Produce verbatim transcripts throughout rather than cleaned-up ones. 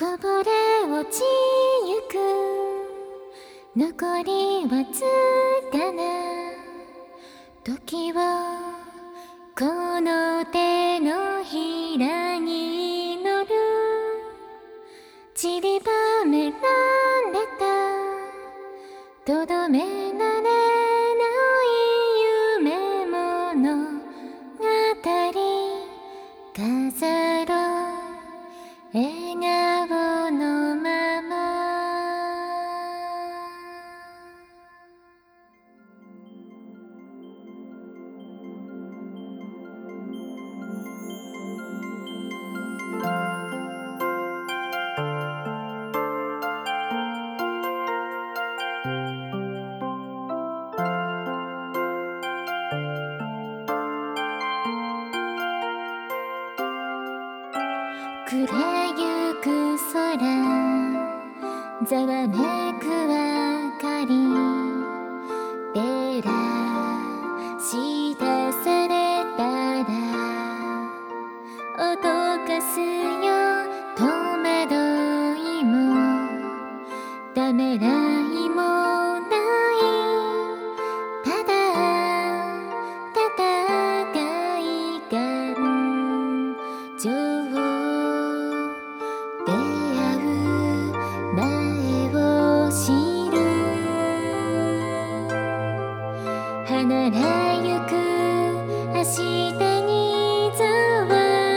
こぼれ落ちゆく残りわずかな時をこの手のひらに乗る散りばめられたとどめられない夢物語飾ろう笑顔のまま暮れゆく空ざわめく明かり照らし出されたら脅かすよ戸惑いもためらいもないただ戦い感情出会う前を知る離れゆく明日にざわ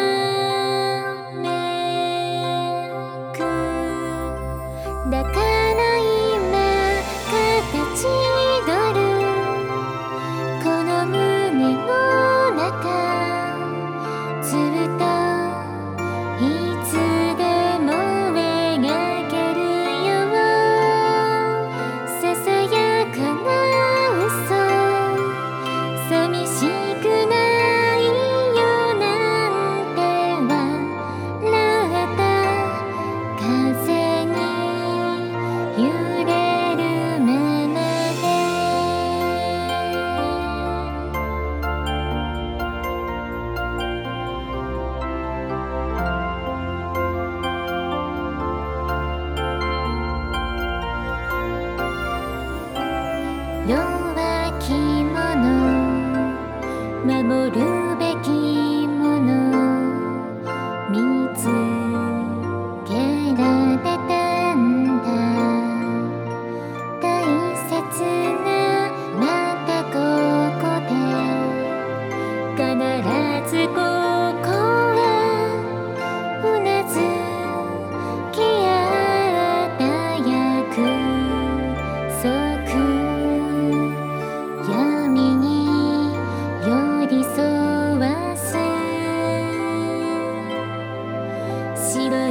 めくだから今形取るこの胸の中ずっといつでも描けるよささやかな嘘寂しくないよなんて笑った風に揺れるまま弱き者守るべきもの見つけられたんだ大切なまたここで必ずここへうなずき合った約束闇に寄り添わす白